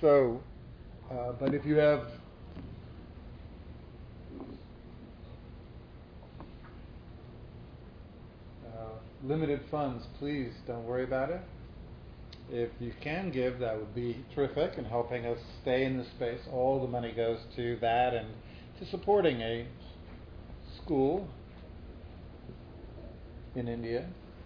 So, but if you have limited funds, please don't worry about it. If you can give, that would be terrific in helping us stay in this space. All the money goes to that and to supporting a school in India.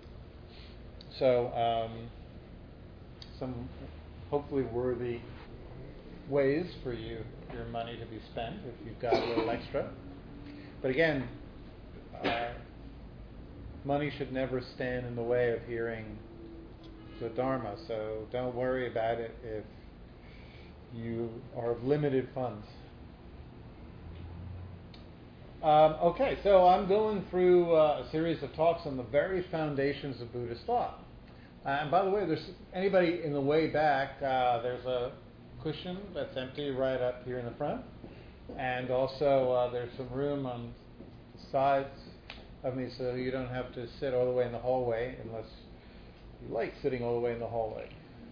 So some hopefully worthy ways for your money to be spent if you've got a little extra. But again, money should never stand in the way of hearing the Dharma, so don't worry about it if you are of limited funds. Okay, so I'm going through a series of talks on the very foundations of Buddhist thought. And by the way, there's anybody in the way back, there's a cushion that's empty right up here in the front. And also there's some room on the sides of me so you don't have to sit all the way in the hallway unless you like sitting all the way in the hallway.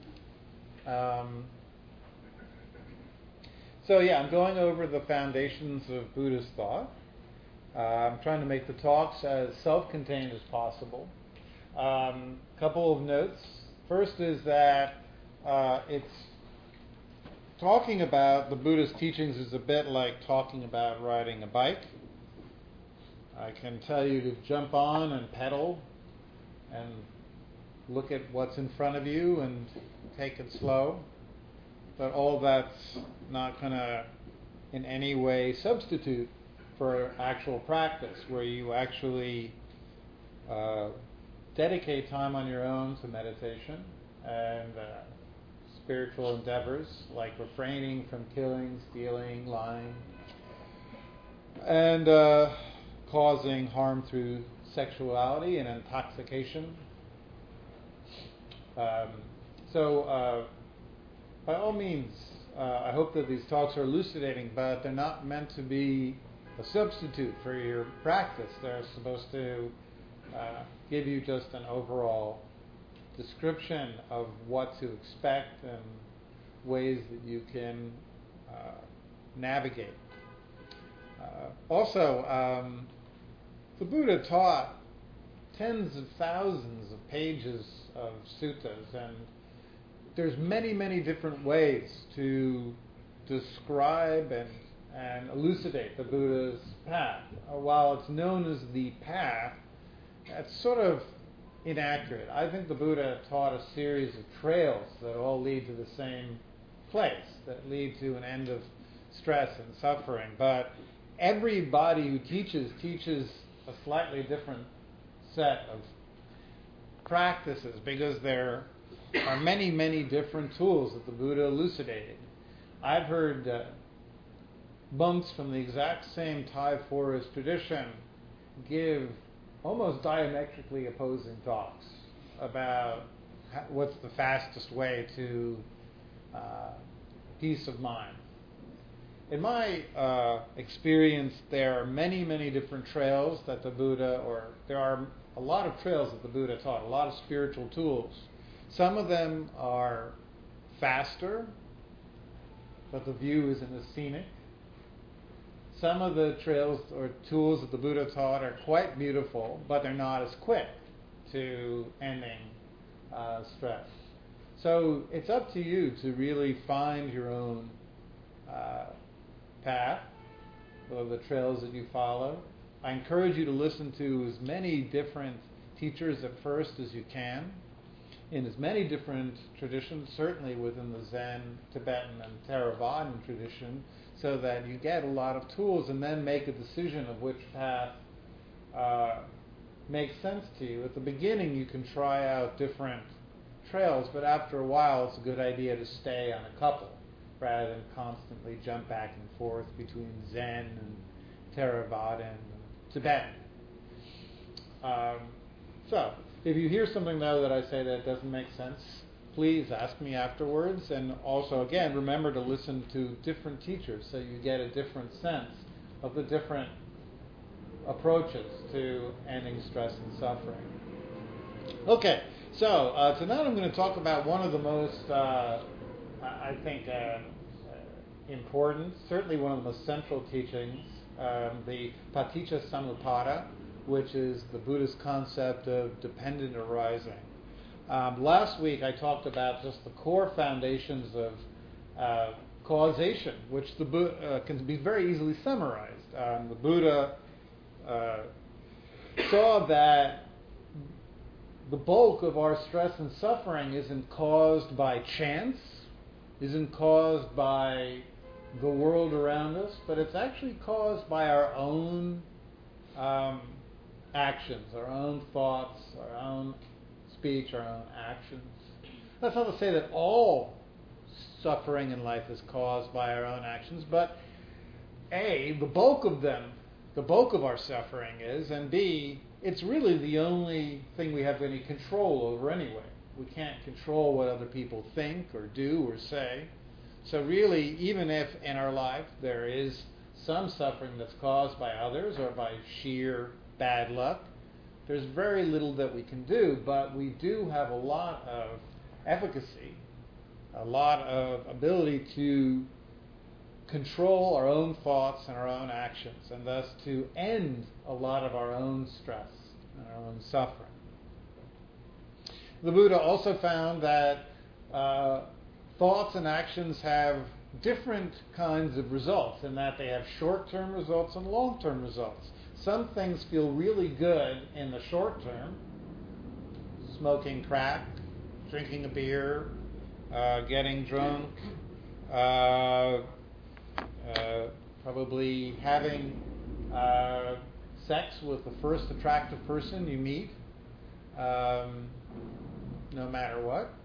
So yeah, I'm going over the foundations of Buddhist thought. I'm trying to make the talks as self-contained as possible. Couple of notes. First is that it's talking about the Buddhist teachings is a bit like talking about riding a bike. I can tell you to jump on and pedal and look at what's in front of you and take it slow. But all that's not going to in any way substitute for actual practice, where you actually dedicate time on your own to meditation and spiritual endeavors like refraining from killing, stealing, lying, and causing harm through sexuality and intoxication. So by all means, I hope that these talks are elucidating, but they're not meant to be a substitute for your practice. They're supposed to give you just an overall description of what to expect and ways that you can navigate. Also, the Buddha taught tens of thousands of pages of suttas, and there's many, many different ways to describe and elucidate the Buddha's path. While it's known as the path, that's sort of inaccurate. I think the Buddha taught a series of trails that all lead to the same place, that lead to an end of stress and suffering. But everybody who teaches a slightly different set of practices, because there are many, many different tools that the Buddha elucidated. I've heard monks from the exact same Thai forest tradition give almost diametrically opposing talks about what's the fastest way to peace of mind. In my experience, there are many, many different trails that the Buddha, or there are a lot of trails that the Buddha taught, a lot of spiritual tools. Some of them are faster, but the view isn't as scenic. Some of the trails or tools that the Buddha taught are quite beautiful, but they're not as quick to ending stress. So it's up to you to really find your own path, or the trails that you follow. I encourage you to listen to as many different teachers at first as you can, in as many different traditions, certainly within the Zen, Tibetan, and Theravadan tradition, so that you get a lot of tools and then make a decision of which path makes sense to you. At the beginning, you can try out different trails, but after a while, it's a good idea to stay on a couple rather than constantly jump back and forth between Zen and Theravada and Tibetan. So, if you hear something, though, that I say that doesn't make sense, please ask me afterwards. And also, again, remember to listen to different teachers so you get a different sense of the different approaches to ending stress and suffering. Okay, so tonight I'm going to talk about one of the most I think, important, certainly one of the most central teachings, the Paticca Samuppada, which is the Buddhist concept of dependent arising. Last week I talked about just the core foundations of causation, which the can be very easily summarized. The Buddha saw that the bulk of our stress and suffering isn't caused by chance, isn't caused by the world around us, but it's actually caused by our own actions, our own thoughts, our own speech, our own actions. That's not to say that all suffering in life is caused by our own actions, but A, the bulk of them, the bulk of our suffering is, and B, it's really the only thing we have any control over anyway. We can't control what other people think or do or say. So really, even if in our life there is some suffering that's caused by others or by sheer bad luck, there's very little that we can do, but we do have a lot of efficacy, a lot of ability to control our own thoughts and our own actions, and thus to end a lot of our own stress and our own suffering. The Buddha also found that thoughts and actions have different kinds of results, in that they have short-term results and long-term results. Some things feel really good in the short term, smoking crack, drinking a beer, getting drunk, probably having sex with the first attractive person you meet, no matter what.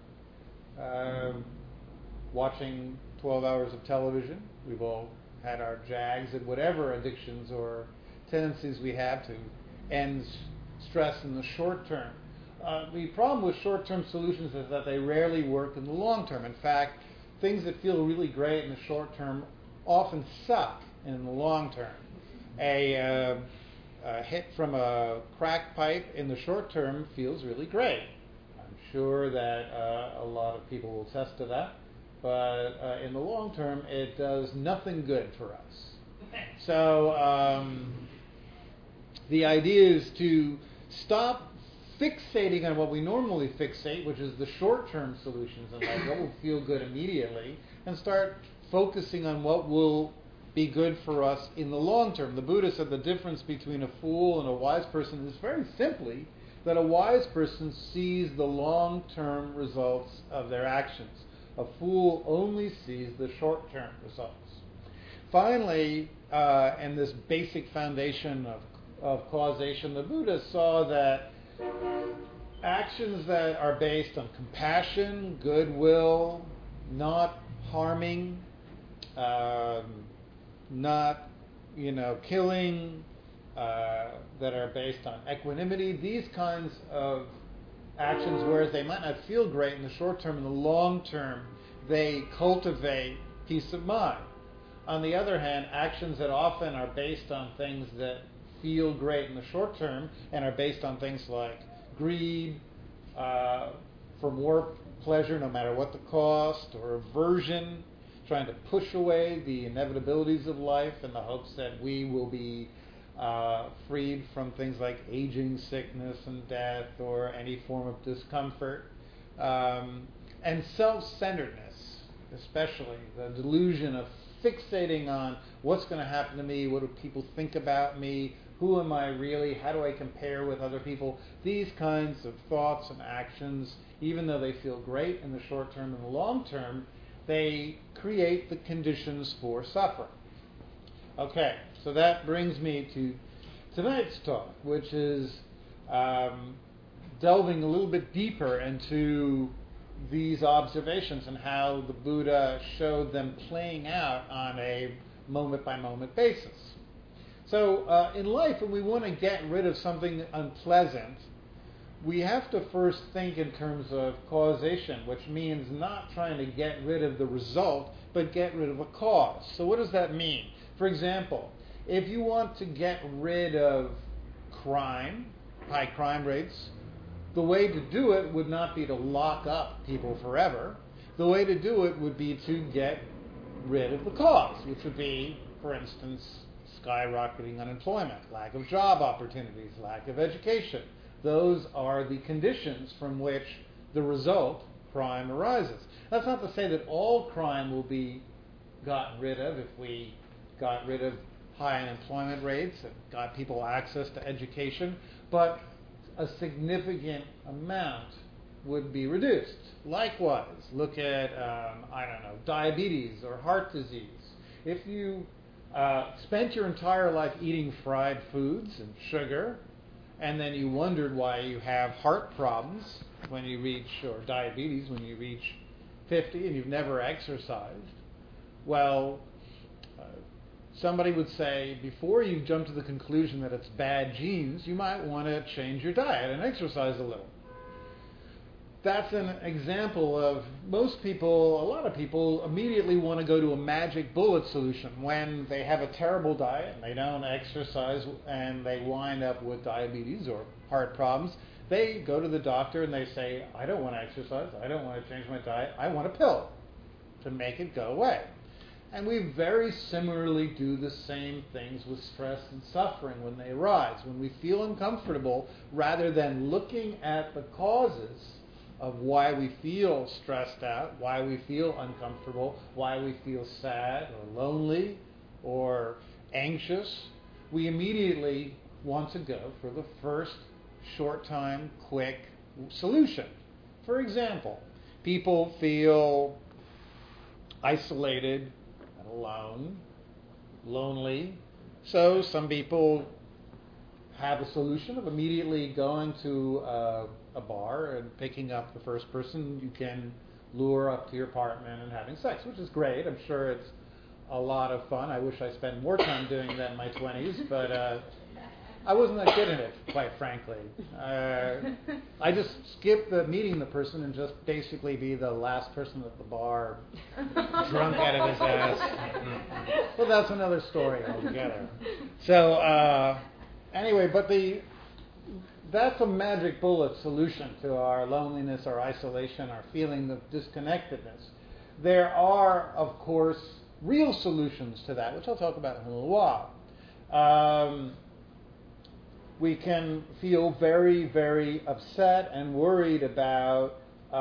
Watching 12 hours of television. We've all had our jags and whatever addictions or tendencies we have to end stress in the short term. The problem with short-term solutions is that they rarely work in the long term. In fact, things that feel really great in the short term often suck in the long term. A hit from a crack pipe in the short term feels really great. I'm sure that a lot of people will attest to that. But in the long term, it does nothing good for us. So the idea is to stop fixating on what we normally fixate, which is the short-term solutions in life, what will feel good immediately, and start focusing on what will be good for us in the long term. The Buddha said the difference between a fool and a wise person is very simply that a wise person sees the long-term results of their actions. A fool only sees the short-term results. Finally, in this basic foundation of causation, the Buddha saw that actions that are based on compassion, goodwill, not harming, not killing, that are based on equanimity, these kinds of actions, whereas they might not feel great in the short term, in the long term, they cultivate peace of mind. On the other hand, actions that often are based on things that feel great in the short term and are based on things like greed, for more pleasure no matter what the cost, or aversion, trying to push away the inevitabilities of life in the hopes that we will be freed from things like aging, sickness, and death, or any form of discomfort. And self-centeredness, especially, the delusion of fixating on what's going to happen to me, what do people think about me, who am I really, how do I compare with other people. These kinds of thoughts and actions, even though they feel great in the short term and the long term, they create the conditions for suffering. Okay, so that brings me to tonight's talk, which is delving a little bit deeper into these observations and how the Buddha showed them playing out on a moment-by-moment basis. So in life, when we want to get rid of something unpleasant, we have to first think in terms of causation, which means not trying to get rid of the result, but get rid of a cause. So what does that mean? For example, if you want to get rid of crime, high crime rates, the way to do it would not be to lock up people forever. the way to do it would be to get rid of the cause, which would be, for instance, skyrocketing unemployment, lack of job opportunities, lack of education. Those are the conditions from which the result, crime, arises. That's not to say that all crime will be gotten rid of if we got rid of high unemployment rates and got people access to education, but a significant amount would be reduced. Likewise, look at, diabetes or heart disease. If you spent your entire life eating fried foods and sugar, and then you wondered why you have heart problems when you reach, or diabetes when you reach 50 and you've never exercised, well, somebody would say, before you jump to the conclusion that it's bad genes, you might want to change your diet and exercise a little. That's an example of a lot of people immediately want to go to a magic bullet solution when they have a terrible diet and they don't exercise and they wind up with diabetes or heart problems. They go to the doctor and they say, I don't want to exercise, I don't want to change my diet, I want a pill to make it go away. And we very similarly do the same things with stress and suffering when they arise. When we feel uncomfortable, rather than looking at the causes of why we feel stressed out, why we feel uncomfortable, why we feel sad or lonely or anxious, we immediately want to go for the first short-time, quick solution. For example, people feel isolated, alone, lonely. So some people have a solution of immediately going to a bar and picking up the first person you can lure up to your apartment and having sex, which is great. I'm sure it's a lot of fun. I wish I spent more time doing that in my 20s, but I wasn't that good at it, quite frankly. I just skipped the meeting the person and just basically be the last person at the bar, drunk out of his ass. Well, that's another story altogether. So anyway, but that's a magic bullet solution to our loneliness, our isolation, our feeling of disconnectedness. There are, of course, real solutions to that, which I'll talk about in a little while. We can feel very, very upset and worried about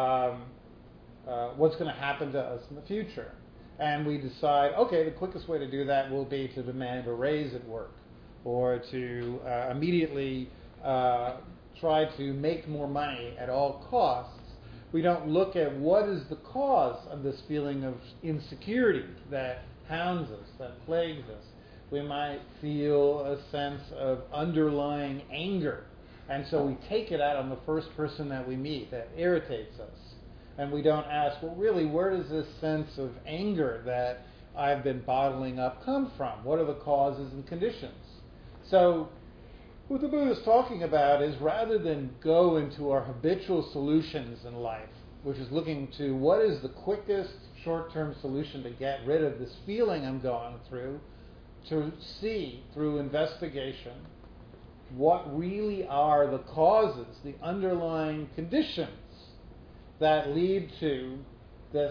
what's going to happen to us in the future. And we decide, okay, the quickest way to do that will be to demand a raise at work or to immediately try to make more money at all costs. We don't look at what is the cause of this feeling of insecurity that hounds us, that plagues us. We might feel a sense of underlying anger. And so we take it out on the first person that we meet that irritates us. And we don't ask, well, really, where does this sense of anger that I've been bottling up come from? What are the causes and conditions? So what the Buddha is talking about is rather than go into our habitual solutions in life, which is looking to what is the quickest short-term solution to get rid of this feeling I'm going through, to see through investigation what really are the causes, the underlying conditions that lead to this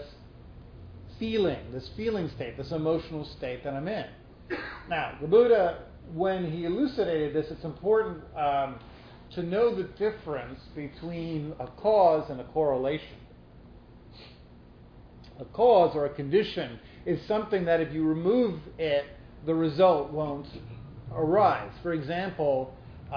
feeling state, this emotional state that I'm in. Now, the Buddha, when he elucidated this, it's important to know the difference between a cause and a correlation. A cause or a condition is something that if you remove it, the result won't arise. For example,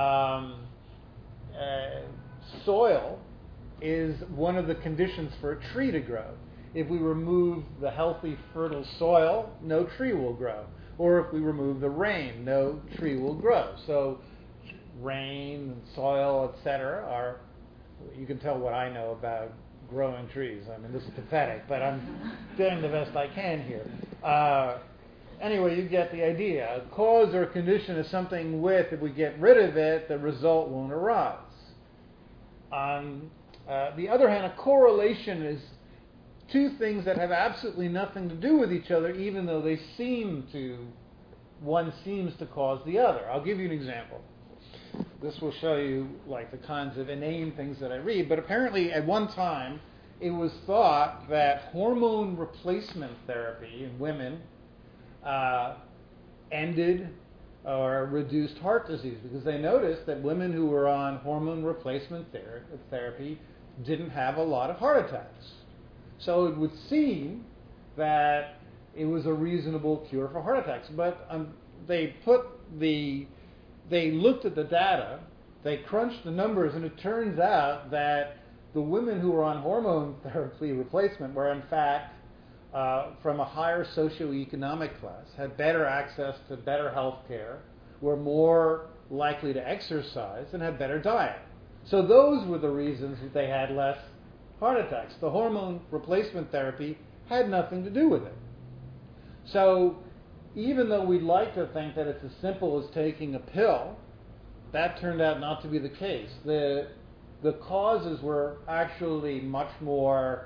soil is one of the conditions for a tree to grow. If we remove the healthy, fertile soil, no tree will grow. Or if we remove the rain, no tree will grow. So rain and soil, etc., are, you can tell what I know about growing trees. I mean, this is pathetic, but I'm doing the best I can here. Anyway, you get the idea. A cause or a condition is something with, if we get rid of it, the result won't arise. On the other hand, a correlation is two things that have absolutely nothing to do with each other, even though they one seems to cause the other. I'll give you an example. This will show you like the kinds of inane things that I read, but apparently at one time it was thought that hormone replacement therapy in women ended or reduced heart disease, because they noticed that women who were on hormone replacement therapy didn't have a lot of heart attacks. So it would seem that it was a reasonable cure for heart attacks. But they looked at the data, they crunched the numbers, and it turns out that the women who were on hormone therapy replacement were in fact from a higher socioeconomic class, had better access to better health care, were more likely to exercise, and had better diet. So those were the reasons that they had less heart attacks. The hormone replacement therapy had nothing to do with it. So even though we'd like to think that it's as simple as taking a pill, that turned out not to be the case. The causes were actually much more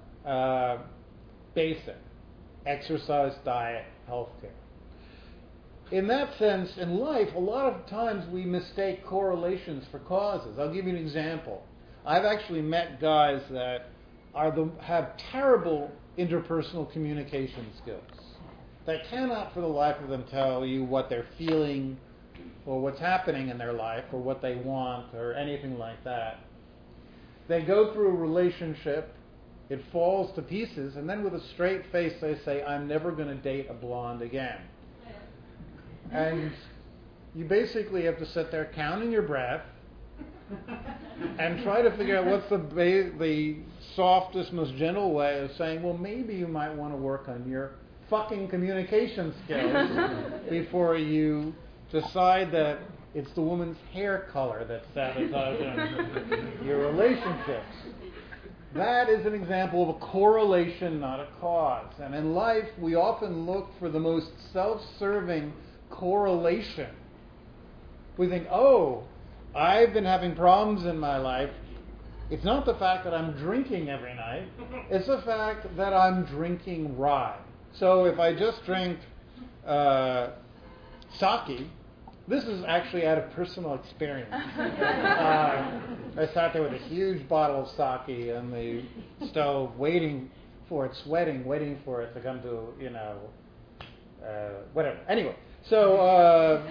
basic: exercise, diet, healthcare. In that sense, in life, a lot of times we mistake correlations for causes. I'll give you an example. I've actually met guys that have terrible interpersonal communication skills. They cannot for the life of them tell you what they're feeling or what's happening in their life or what they want or anything like that. They go through a relationship, it falls to pieces, and then with a straight face they say, "I'm never going to date a blonde again." And you basically have to sit there counting your breath and try to figure out what's the softest, most gentle way of saying, well, maybe you might want to work on your fucking communication skills before you decide that it's the woman's hair color that's sabotaging your relationships. That is an example of a correlation, not a cause. And in life, we often look for the most self-serving correlation. We think, oh, I've been having problems in my life. It's not the fact that I'm drinking every night. It's the fact that I'm drinking rye. So if I just drink sake, this is actually out of personal experience. I sat there with a huge bottle of sake on the stove, waiting for it, sweating, waiting for it to come to, whatever. Anyway, so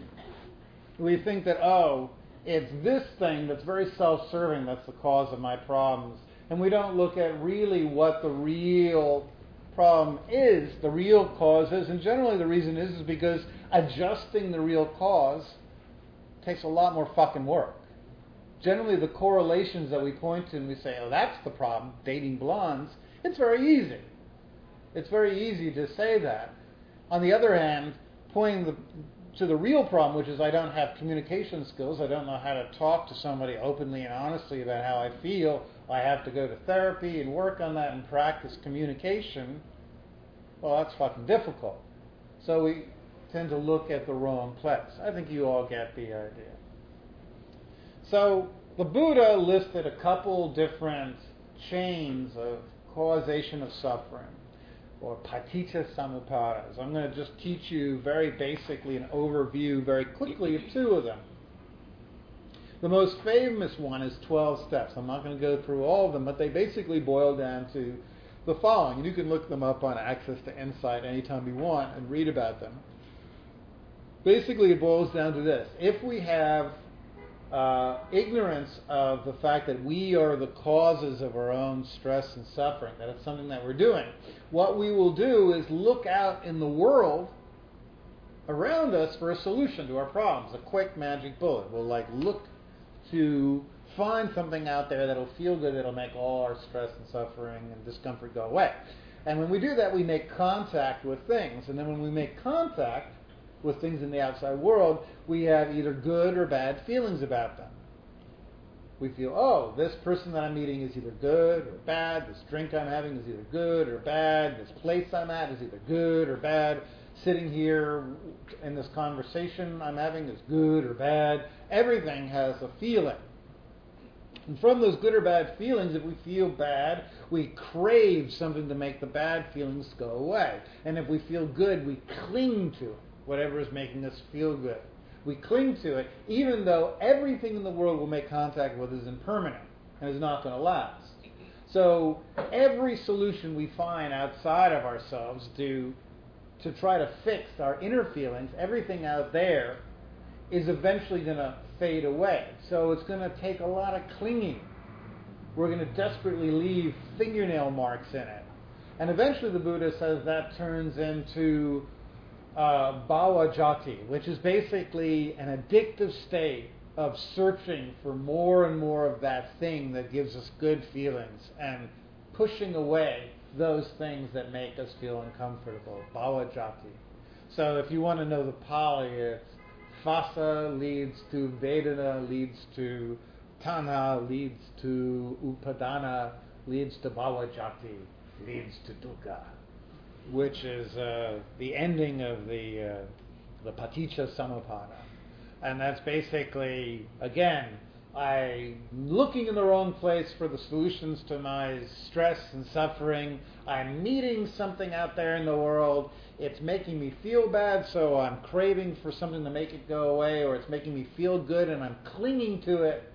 we think that, oh, it's this thing that's very self-serving that's the cause of my problems. And we don't look at really what the real problem is, the real cause is. And generally the reason is because adjusting the real cause takes a lot more fucking work. Generally the correlations that we point to and we say, oh, that's the problem, dating blondes, it's very easy. It's very easy to say that. On the other hand, pointing to the real problem, which is I don't have communication skills, I don't know how to talk to somebody openly and honestly about how I feel, I have to go to therapy and work on that and practice communication, well, that's fucking difficult. So we tend to look at the wrong place. I think you all get the idea. So the Buddha listed a couple different chains of causation of suffering, or paticca samuppada. So I'm going to just teach you very basically an overview very quickly of two of them. The most famous one is 12 steps. I'm not going to go through all of them, but they basically boil down to the following. And you can look them up on Access to Insight anytime you want and read about them. Basically, it boils down to this. If we have ignorance of the fact that we are the causes of our own stress and suffering, that it's something that we're doing, what we will do is look out in the world around us for a solution to our problems, a quick magic bullet. We'll look to find something out there that'll feel good, that'll make all our stress and suffering and discomfort go away. And when we do that, we make contact with things. And then when we make contact with things in the outside world, we have either good or bad feelings about them. We feel, oh, this person that I'm meeting is either good or bad, this drink I'm having is either good or bad, this place I'm at is either good or bad, sitting here in this conversation I'm having is good or bad. Everything has a feeling. And from those good or bad feelings, if we feel bad, we crave something to make the bad feelings go away. And if we feel good, we cling to it, whatever is making us feel good. We cling to it, even though everything in the world we'll make contact with is impermanent and is not going to last. So every solution we find outside of ourselves to try to fix our inner feelings, everything out there is eventually going to fade away. So it's going to take a lot of clinging. We're going to desperately leave fingernail marks in it. And eventually the Buddha says that turns into bhava jati, which is basically an addictive state of searching for more and more of that thing that gives us good feelings and pushing away those things that make us feel uncomfortable. Bhava jati. So if you want to know the Pali, it's phassa leads to vedana, leads to tanha, leads to upadana, leads to bhava jati, leads to dukkha, which is the ending of the paticca samuppada. And that's basically, again, I'm looking in the wrong place for the solutions to my stress and suffering. I'm needing something out there in the world. It's making me feel bad, so I'm craving for something to make it go away, or it's making me feel good and I'm clinging to it.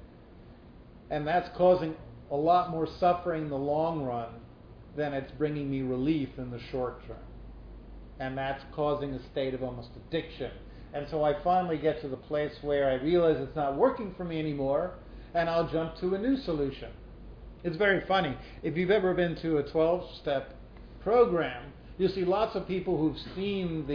And that's causing a lot more suffering in the long run than it's bringing me relief in the short term. And that's causing a state of almost addiction. And so I finally get to the place where I realize it's not working for me anymore, and I'll jump to a new solution. It's very funny. If you've ever been to a 12-step program, you'll see lots of people who've seen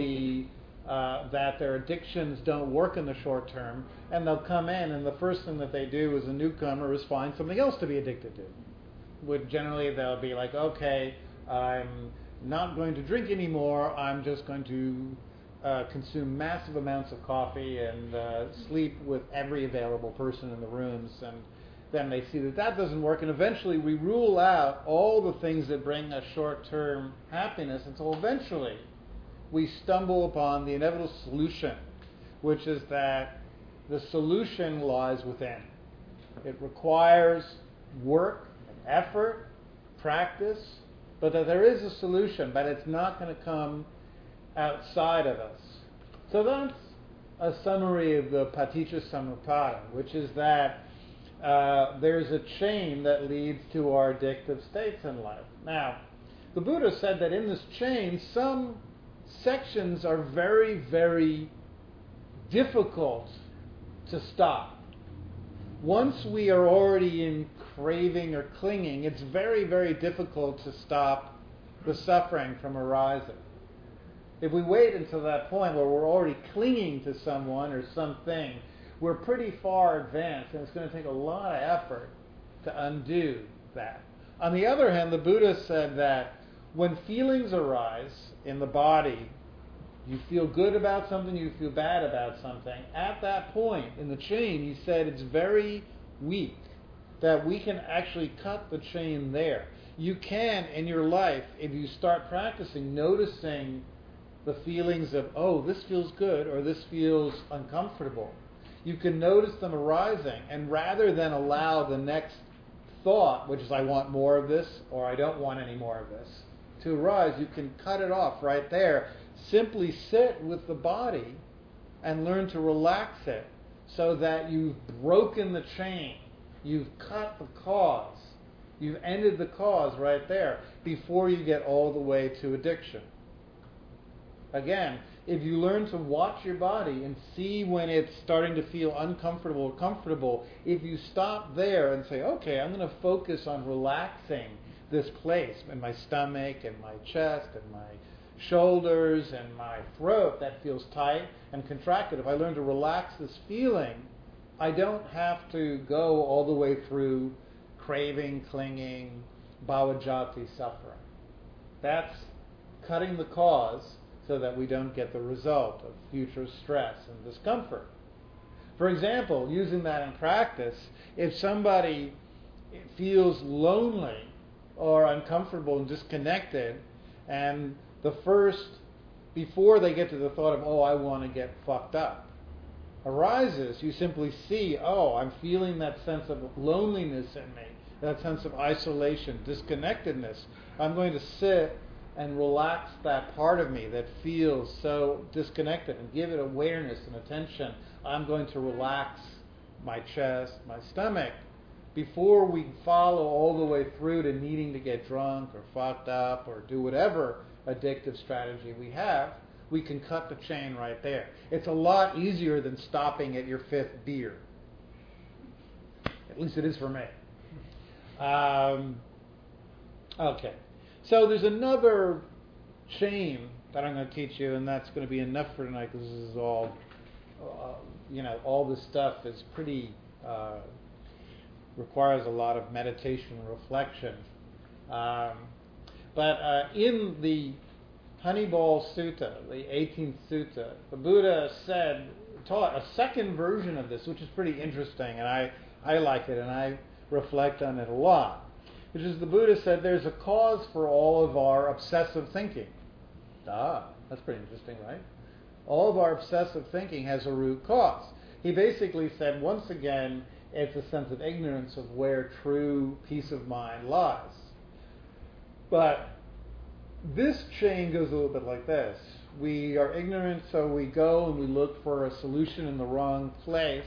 that their addictions don't work in the short term, and they'll come in, and the first thing that they do as a newcomer is find something else to be addicted to. Generally, they'll be like, okay, I'm not going to drink anymore, I'm just going to consume massive amounts of coffee and sleep with every available person in the rooms, and then they see that doesn't work, and eventually we rule out all the things that bring us short-term happiness until eventually we stumble upon the inevitable solution, which is that the solution lies within. It requires work and effort, practice, but that there is a solution, but it's not going to come outside of us. So that's a summary of the paticca samuppada, which is that there's a chain that leads to our addictive states in life. Now, the Buddha said that in this chain, some sections are very, very difficult to stop. Once we are already in craving or clinging, it's very, very difficult to stop the suffering from arising. If we wait until that point where we're already clinging to someone or something, we're pretty far advanced, and it's going to take a lot of effort to undo that. On the other hand, the Buddha said that when feelings arise in the body, you feel good about something, you feel bad about something, at that point in the chain, he said it's very weak, that we can actually cut the chain there. You can, in your life, if you start practicing, noticing the feelings of, oh, this feels good, or this feels uncomfortable. You can notice them arising, and rather than allow the next thought, which is I want more of this, or I don't want any more of this, to arise, you can cut it off right there. Simply sit with the body and learn to relax it so that you've broken the chain. You've cut the cause. You've ended the cause right there before you get all the way to addiction. Again, if you learn to watch your body and see when it's starting to feel uncomfortable or comfortable, if you stop there and say, okay, I'm going to focus on relaxing this place in my stomach and my chest and my shoulders and my throat that feels tight and contracted. If I learn to relax this feeling, I don't have to go all the way through craving, clinging, bhava jati suffering. That's cutting the cause so that we don't get the result of future stress and discomfort. For example, using that in practice, if somebody feels lonely or uncomfortable and disconnected, and before they get to the thought of, oh, I want to get fucked up, arises, you simply see, oh, I'm feeling that sense of loneliness in me, that sense of isolation, disconnectedness. I'm going to sit and relax that part of me that feels so disconnected and give it awareness and attention. I'm going to relax my chest, my stomach, before we follow all the way through to needing to get drunk or fucked up or do whatever addictive strategy we have, we can cut the chain right there. It's a lot easier than stopping at your fifth beer. At least it is for me. Okay. So there's another chain that I'm going to teach you, and that's going to be enough for tonight because this is all, all this stuff is pretty, requires a lot of meditation and reflection. But in the Honeyball Sutta, the 18th Sutta, the Buddha taught a second version of this, which is pretty interesting, and I like it, and I reflect on it a lot, which is the Buddha said there's a cause for all of our obsessive thinking. That's pretty interesting, right? All of our obsessive thinking has a root cause. He basically said, once again, it's a sense of ignorance of where true peace of mind lies. But this chain goes a little bit like this. We are ignorant, so we go and we look for a solution in the wrong place.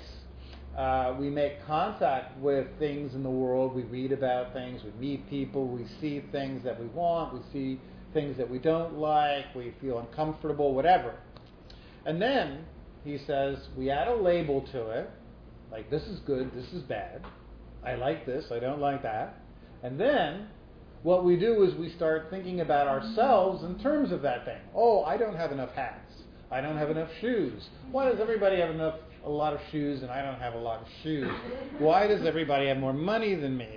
We make contact with things in the world. We read about things. We meet people. We see things that we want. We see things that we don't like. We feel uncomfortable, whatever. And then, he says, we add a label to it, like this is good, this is bad. I like this, I don't like that. And then, what we do is we start thinking about ourselves in terms of that thing. Oh, I don't have enough hats. I don't have enough shoes. Why does everybody have a lot of shoes and I don't have a lot of shoes? Why does everybody have more money than me?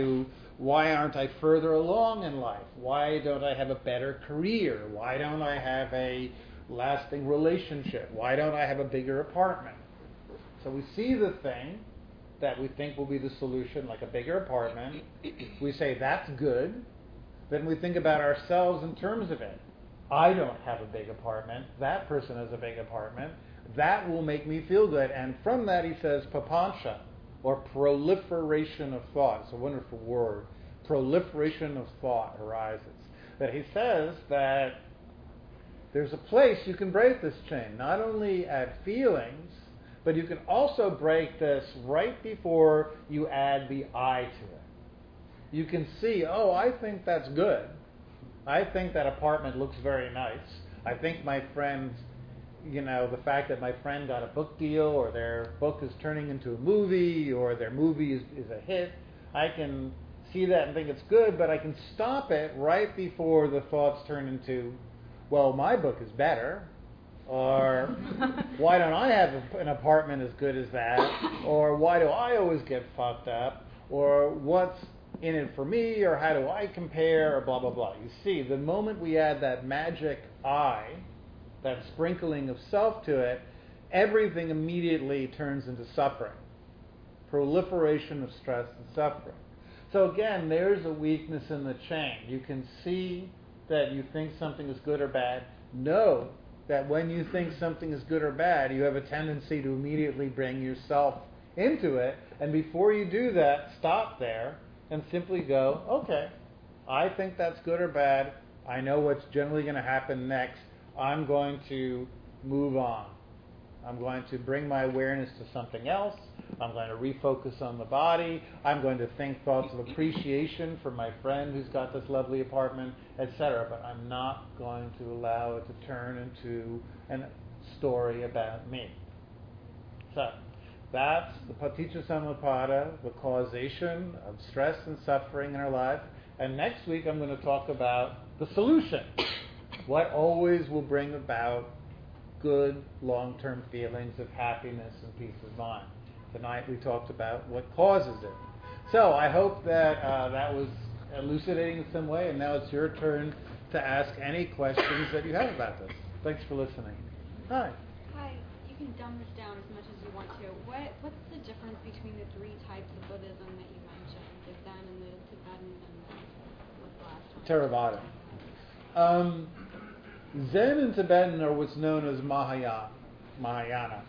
Why aren't I further along in life? Why don't I have a better career? Why don't I have a lasting relationship? Why don't I have a bigger apartment? So we see the thing that we think will be the solution, like a bigger apartment. We say, that's good. Then we think about ourselves in terms of it. I don't have a big apartment. That person has a big apartment. That will make me feel good. And from that, he says, papancha, or proliferation of thought. It's a wonderful word. Proliferation of thought arises. That he says that there's a place you can break this chain, not only at feelings, but you can also break this right before you add the I to it. You can see, oh, I think that's good. I think that apartment looks very nice. I think my friend, the fact that my friend got a book deal, or their book is turning into a movie, or their movie is a hit, I can see that and think it's good, but I can stop it right before the thoughts turn into, well, my book is better, or why don't I have an apartment as good as that, or why do I always get fucked up, or what's in it for me, or how do I compare, or blah, blah, blah. You see, the moment we add that magic I, that sprinkling of self to it, everything immediately turns into suffering. Proliferation of stress and suffering. So again, there's a weakness in the chain. You can see that you think something is good or bad. Know that when you think something is good or bad, you have a tendency to immediately bring yourself into it. And before you do that, stop there and simply go, okay, I think that's good or bad. I know what's generally going to happen next. I'm going to move on. I'm going to bring my awareness to something else. I'm going to refocus on the body. I'm going to think thoughts of appreciation for my friend who's got this lovely apartment, etc. But I'm not going to allow it to turn into a story about me. So that's the Paticcasamuppada, the causation of stress and suffering in our life. And next week I'm going to talk about the solution. What always will bring about good long-term feelings of happiness and peace of mind. Tonight we talked about what causes it. So I hope that that was elucidating in some way, and now it's your turn to ask any questions that you have about this. Thanks for listening. Hi. Hi. You can dumb this down as much as you want to. What's the difference between the three types of Buddhism that you mentioned? The Zen and the Tibetan and what's the last one? Theravada. Zen and Tibetan are what's known as Mahayana.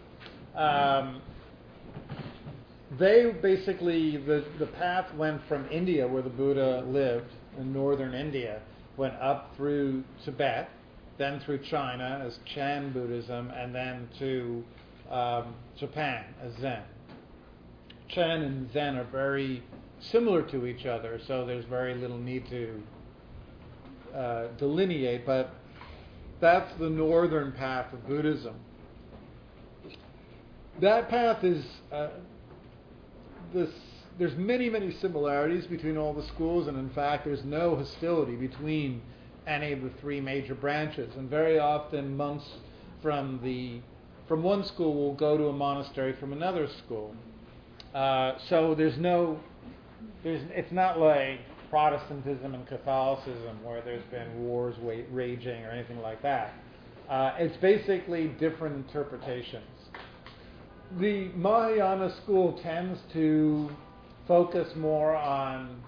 They basically, the path went from India, where the Buddha lived, in northern India, went up through Tibet, then through China as Chan Buddhism, and then to Japan as Zen. Chen and Zen are very similar to each other, so there's very little need to delineate, but that's the northern path of Buddhism. That path is there's many, many similarities between all the schools, and in fact there's no hostility between any of the three major branches. And very often monks from one school will go to a monastery from another school. So it's not like Protestantism and Catholicism where there's been wars raging or anything like that. It's basically different interpretations. The Mahayana school tends to focus more on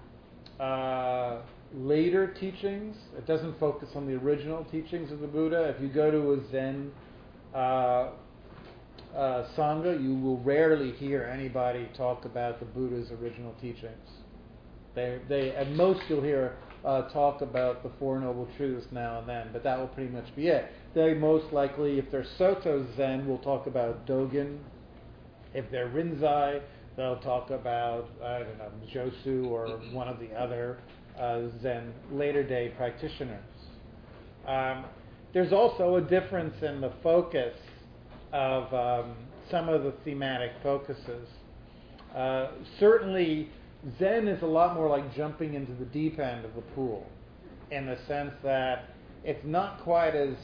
later teachings. It doesn't focus on the original teachings of the Buddha. If you go to a Zen Sangha, you will rarely hear anybody talk about the Buddha's original teachings. They at most you'll hear talk about the Four Noble Truths now and then, but that will pretty much be it. They most likely, if they're Soto Zen, will talk about Dogen. If they're Rinzai, they'll talk about, I don't know, Josu or one of the other Zen later day practitioners. There's also a difference in the focus of some of the thematic focuses. Certainly, Zen is a lot more like jumping into the deep end of the pool, in the sense that it's not quite as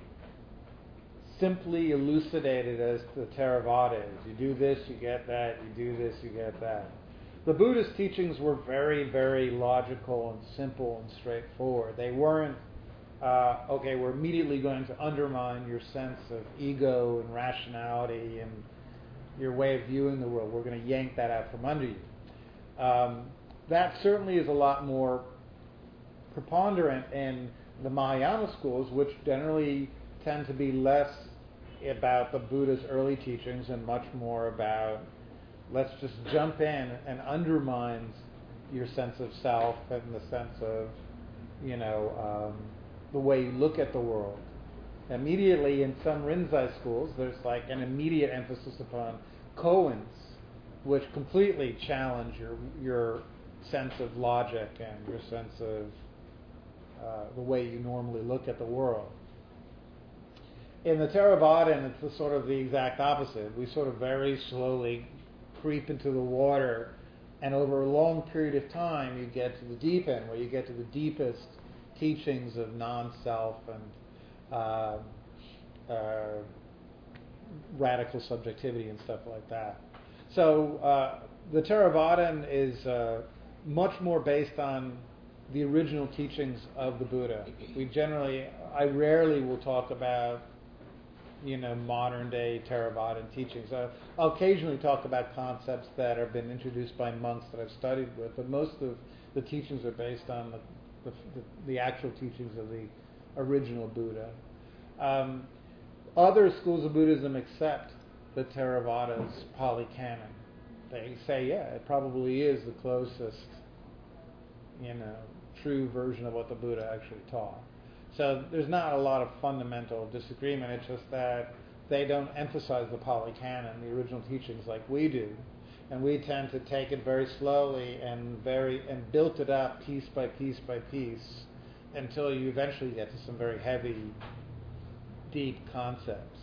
simply elucidated as the Theravada is. You do this, you get that. You do this, you get that. The Buddhist teachings were very, very logical and simple and straightforward. They weren't, we're immediately going to undermine your sense of ego and rationality and your way of viewing the world. We're going to yank that out from under you. That certainly is a lot more preponderant in the Mahayana schools, which generally tend to be less about the Buddha's early teachings and much more about let's just jump in and undermine your sense of self and the sense of, the way you look at the world. Immediately in some Rinzai schools, there's like an immediate emphasis upon koans, which completely challenge your sense of logic and your sense of the way you normally look at the world. In the Theravada, it's sort of the exact opposite. We sort of very slowly creep into the water, and over a long period of time, you get to the deep end, where you get to the deepest teachings of non-self and radical subjectivity and stuff like that. So the Theravada is much more based on the original teachings of the Buddha. I rarely will talk about modern day Theravada teachings. I'll occasionally talk about concepts that have been introduced by monks that I've studied with, but most of the teachings are based on the actual teachings of the original Buddha. Other schools of Buddhism accept the Theravada's Pali Canon. They say, it probably is the closest, true version of what the Buddha actually taught. So there's not a lot of fundamental disagreement. It's just that they don't emphasize the Pali Canon, the original teachings, like we do, and we tend to take it very slowly and build it up piece by piece by piece until you eventually get to some very heavy, deep concepts.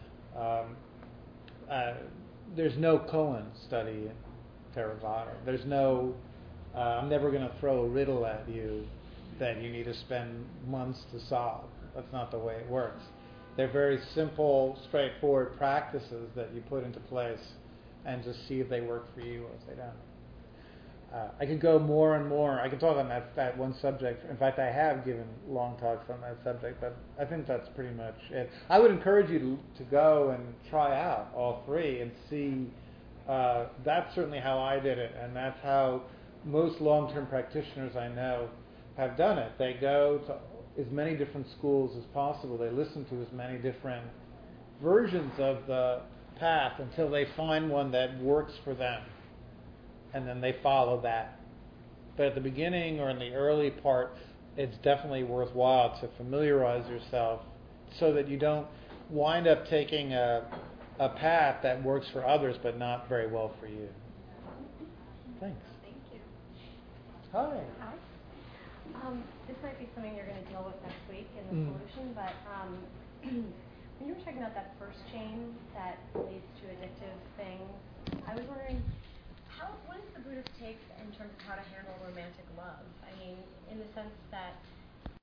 There's no koan study in Theravada. There's no. I'm never going to throw a riddle at you that you need to spend months to solve. That's not the way it works. They're very simple, straightforward practices that you put into place and just see if they work for you or if they don't. I could go more and more. I could talk on that one subject. In fact, I have given long talks on that subject, but I think that's pretty much it. I would encourage you to go and try out all three and see. That's certainly how I did it, and that's how most long-term practitioners I know have done it. They go to as many different schools as possible. They listen to as many different versions of the path until they find one that works for them, and then they follow that. But at the beginning or in the early part, it's definitely worthwhile to familiarize yourself so that you don't wind up taking a path that works for others but not very well for you. Thanks. Thank you. Hi. Hi. This might be something you're going to deal with next week in the solution, but when you were talking about that first chain that leads to addictive things, I was wondering, what is the Buddhist take in terms of how to handle romantic love? I mean, in the sense that